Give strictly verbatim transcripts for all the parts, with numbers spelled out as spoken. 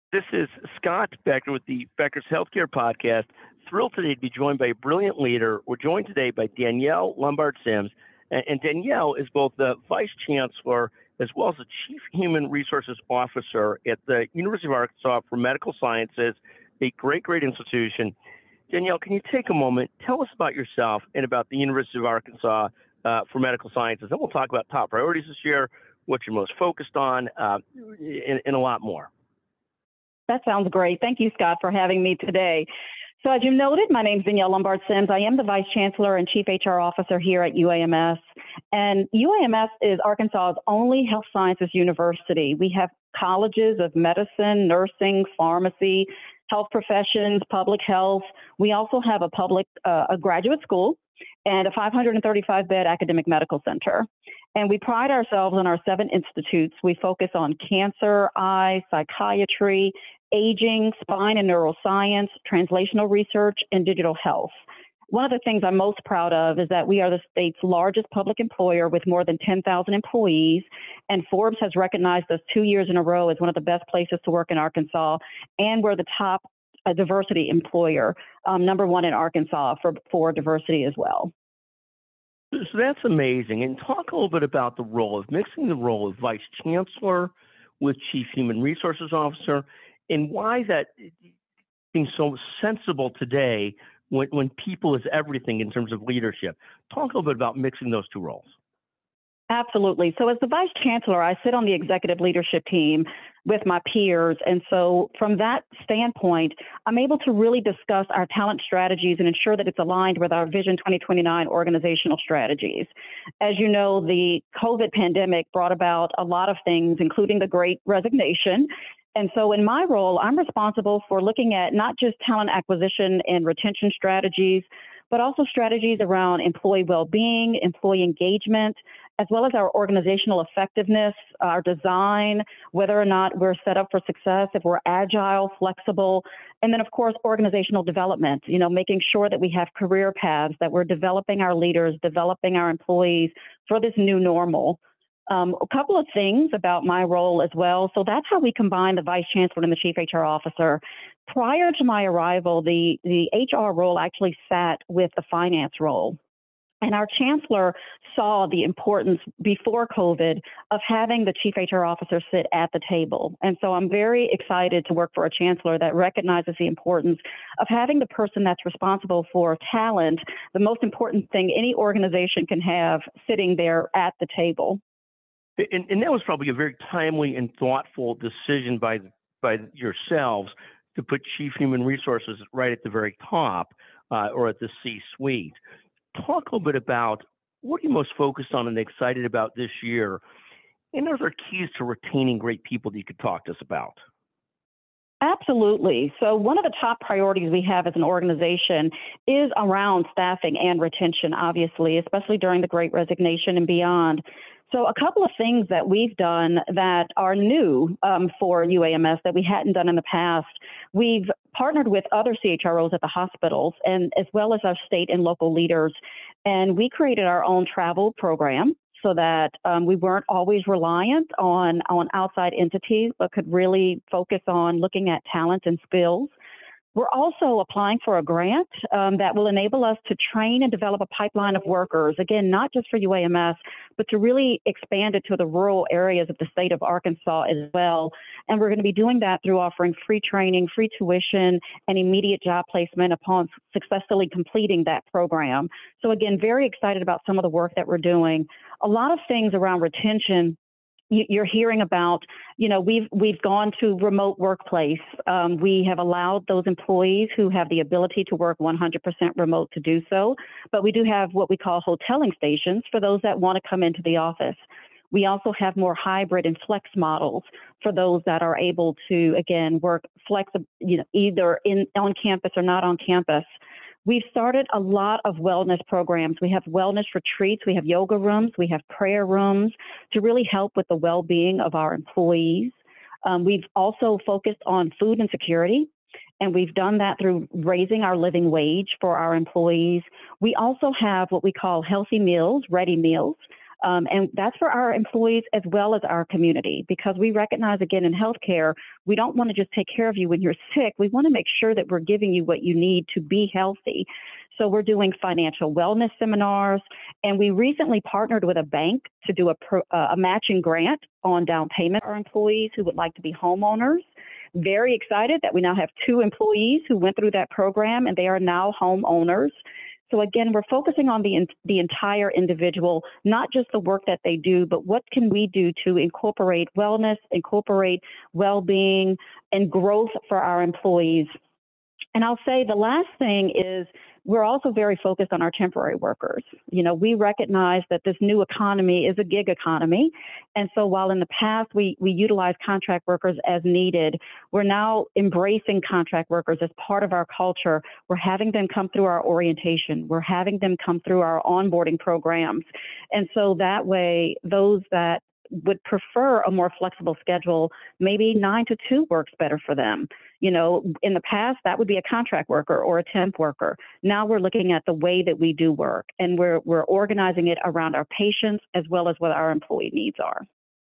This is Scott Becker with the Becker's Healthcare Podcast. Thrilled today to be joined by a brilliant leader. We're joined today by Danielle Lombard-Sims. And, and Danielle is both the Vice Chancellor as well as the Chief Human Resources Officer at the University of Arkansas for Medical Sciences, a great, great institution. Danielle, can you take a moment, tell us about yourself and about the University of Arkansas uh, for Medical Sciences, and we'll talk about top priorities this year, what you're most focused on, uh, and, and a lot more. That sounds great. Thank you, Scott, for having me today. So as you noted, my name is Danielle Lombard-Sims. I am the Vice Chancellor and Chief H R Officer here at U A M S. And U A M S is Arkansas's only health sciences university. We have colleges of medicine, nursing, pharmacy, health professions, public health. We also have a public, uh, a graduate school and a five hundred thirty-five bed academic medical center. And we pride ourselves on our seven institutes. We focus on cancer, eye, psychiatry, aging, spine and neuroscience, translational research, and digital health. One of the things I'm most proud of is that we are the state's largest public employer with more than ten thousand employees, and Forbes has recognized us two years in a row as one of the best places to work in Arkansas, and we're the top uh, diversity employer, um, number one in Arkansas for, for diversity as well. So that's amazing. And talk a little bit about the role of mixing the role of Vice Chancellor with Chief Human Resources Officer, and why that seems so sensible today when, when people is everything in terms of leadership. Talk a little bit about mixing those two roles. Absolutely. So as the Vice Chancellor, I sit on the executive leadership team with my peers. And so from that standpoint, I'm able to really discuss our talent strategies and ensure that it's aligned with our Vision twenty twenty-nine organizational strategies. As you know, the COVID pandemic brought about a lot of things, including the Great Resignation. And so in my role, I'm responsible for looking at not just talent acquisition and retention strategies, but also strategies around employee well-being, employee engagement, as well as our organizational effectiveness, our design, whether or not we're set up for success, if we're agile, flexible, and then, of course, organizational development, you know, making sure that we have career paths, that we're developing our leaders, developing our employees for this new normal. Um, a couple of things about my role as well. So that's how we combine the Vice Chancellor and the Chief H R Officer. Prior to my arrival, the, the H R role actually sat with the finance role. And our chancellor saw the importance before COVID of having the Chief H R Officer sit at the table. And so I'm very excited to work for a chancellor that recognizes the importance of having the person that's responsible for talent, the most important thing any organization can have, sitting there at the table. And, and that was probably a very timely and thoughtful decision by by yourselves to put Chief Human Resources right at the very top uh, or at the C-suite. Talk a little bit about what are you most focused on and excited about this year, and are there keys to retaining great people that you could talk to us about? Absolutely. So one of the top priorities we have as an organization is around staffing and retention, obviously, especially during the Great Resignation and beyond. So a couple of things that we've done that are new um, for U A M S that we hadn't done in the past. We've partnered with other C H R Os at the hospitals and as well as our state and local leaders. And we created our own travel program so that um, we weren't always reliant on, on outside entities, but could really focus on looking at talent and skills. We're also applying for a grant um, that will enable us to train and develop a pipeline of workers, again, not just for U A M S, but to really expand it to the rural areas of the state of Arkansas as well. And we're going to be doing that through offering free training, free tuition, and immediate job placement upon successfully completing that program. So again, very excited about some of the work that we're doing. A lot of things around retention. You're hearing about, you know, we've we've gone to remote workplace. Um, we have allowed those employees who have the ability to work one hundred percent remote to do so, but we do have what we call hoteling stations for those that want to come into the office. We also have more hybrid and flex models for those that are able to, again, work flex, you know, either in on campus or not on campus. We've started a lot of wellness programs. We have wellness retreats, we have yoga rooms, we have prayer rooms to really help with the well-being of our employees. Um, we've also focused on food insecurity, and we've done that through raising our living wage for our employees. We also have what we call healthy meals, ready meals. Um, and that's for our employees as well as our community, because we recognize, again, in healthcare, we don't want to just take care of you when you're sick. We want to make sure that we're giving you what you need to be healthy. So we're doing financial wellness seminars, and we recently partnered with a bank to do a, pro, uh, a matching grant on down payment for our employees who would like to be homeowners. Very excited that we now have two employees who went through that program, and they are now homeowners. So again, we're focusing on the, the entire individual, not just the work that they do, but what can we do to incorporate wellness, incorporate well-being, and growth for our employees. And I'll say the last thing is we're also very focused on our temporary workers. You know, we recognize that this new economy is a gig economy. And so while in the past we, we utilized contract workers as needed, we're now embracing contract workers as part of our culture. We're having them come through our orientation. We're having them come through our onboarding programs. And so that way, those that would prefer a more flexible schedule, maybe nine to two works better for them. You know, in the past, that would be a contract worker or a temp worker. Now we're looking at the way that we do work, and we're, we're organizing it around our patients as well as what our employee needs are.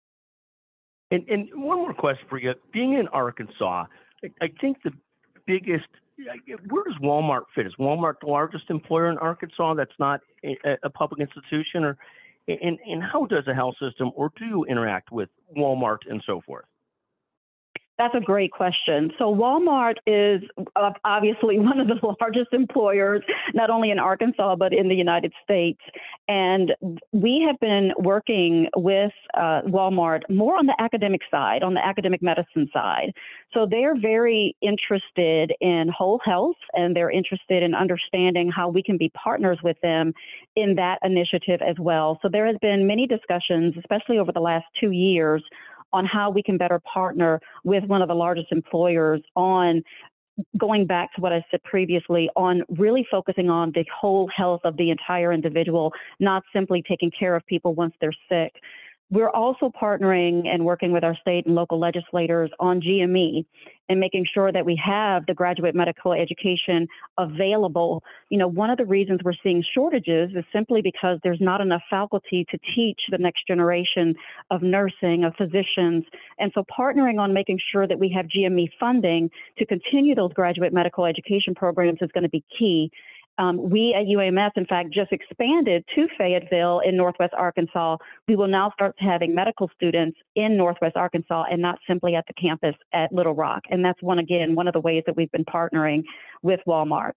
And, and one more question for you. Being in Arkansas, I, I think the biggest, where does Walmart fit? Is Walmart the largest employer in Arkansas that's not a, a public institution? Or And, and how does a health system, or do you interact with Walmart and so forth? That's a great question. So Walmart is obviously one of the largest employers, not only in Arkansas, but in the United States. And we have been working with uh, Walmart more on the academic side, on the academic medicine side. So they're very interested in whole health, and they're interested in understanding how we can be partners with them in that initiative as well. So there has been many discussions, especially over the last two years, on how we can better partner with one of the largest employers on going back to what I said previously, on really focusing on the whole health of the entire individual, not simply taking care of people once they're sick. We're also partnering and working with our state and local legislators on G M E and making sure that we have the graduate medical education available. You know, one of the reasons we're seeing shortages is simply because there's not enough faculty to teach the next generation of nursing, of physicians. And so partnering on making sure that we have G M E funding to continue those graduate medical education programs is going to be key. Um, we at U A M S, in fact, just expanded to Fayetteville in Northwest Arkansas. We will now start having medical students in Northwest Arkansas and not simply at the campus at Little Rock. And that's one, again, one of the ways that we've been partnering with Walmart.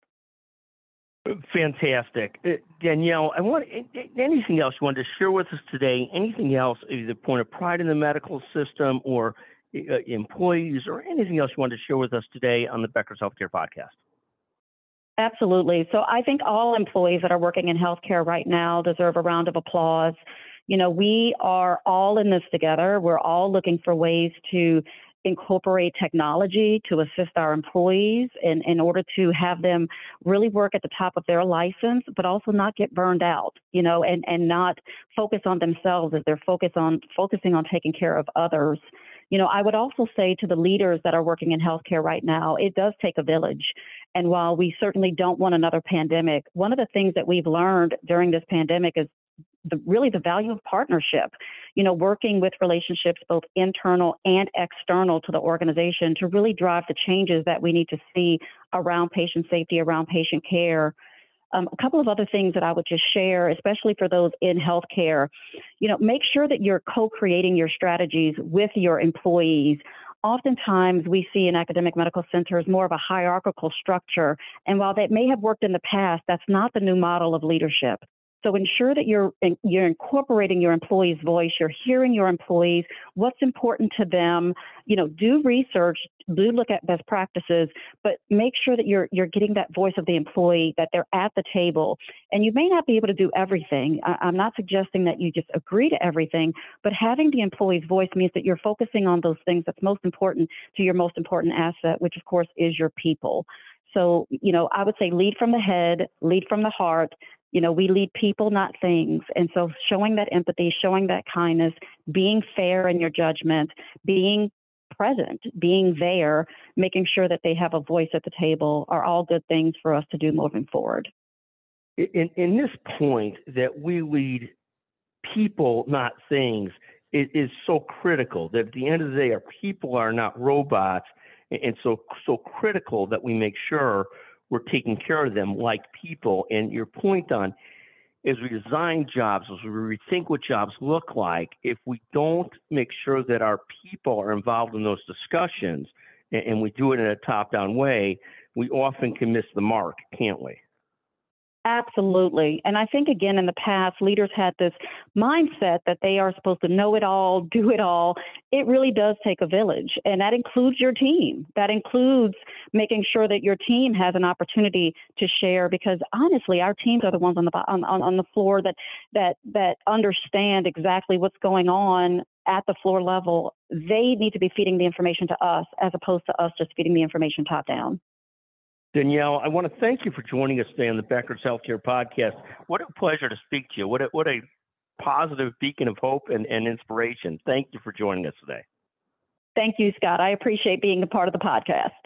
Fantastic. Uh, Danielle, I want anything else you wanted to share with us today, anything else, either point of pride in the medical system or uh, employees, or anything else you wanted to share with us today on the Becker's Healthcare Podcast? Absolutely. So I think all employees that are working in healthcare right now deserve a round of applause. You know, we are all in this together. We're all looking for ways to incorporate technology to assist our employees in, in order to have them really work at the top of their license, but also not get burned out, you know, and, and not focus on themselves as they're focus on, focusing on taking care of others. You know, I would also say to the leaders that are working in healthcare right now, it does take a village. And while we certainly don't want another pandemic, one of the things that we've learned during this pandemic is the, really the value of partnership, you know, working with relationships, both internal and external to the organization, to really drive the changes that we need to see around patient safety, around patient care. Um, a couple of other things that I would just share, especially for those in healthcare, you know, make sure that you're co-creating your strategies with your employees. Oftentimes we see in academic medical centers more of a hierarchical structure. And while that may have worked in the past, that's not the new model of leadership. So ensure that you're you're incorporating your employees' voice, you're hearing your employees, what's important to them. You know, do research, do look at best practices, but make sure that you're you're getting that voice of the employee, that they're at the table. And you may not be able to do everything. I, I'm not suggesting that you just agree to everything, but having the employee's voice means that you're focusing on those things that's most important to your most important asset, which of course is your people. So, you know, I would say lead from the head, lead from the heart. You know, we lead people, not things. And so showing that empathy, showing that kindness, being fair in your judgment, being present, being there, making sure that they have a voice at the table are all good things for us to do moving forward. In, in this point that we lead people, not things, is, is so critical. That at the end of the day, our people are not robots, and, and so so critical that we make sure we're taking care of them like people. And your point on, as we design jobs, as we rethink what jobs look like, if we don't make sure that our people are involved in those discussions, and, and we do it in a top-down way, we often can miss the mark, can't we? Absolutely. And I think, again, in the past, leaders had this mindset that they are supposed to know it all, do it all. It really does take a village, and that includes your team. That includes making sure that your team has an opportunity to share, because honestly, our teams are the ones on the on, on the floor that that that understand exactly what's going on at the floor level. They need to be feeding the information to us as opposed to us just feeding the information top down. Danielle, I want to thank you for joining us today on the Becker's Healthcare Podcast. What a pleasure to speak to you. What a, what a positive beacon of hope and, and inspiration. Thank you for joining us today. Thank you, Scott. I appreciate being a part of the podcast.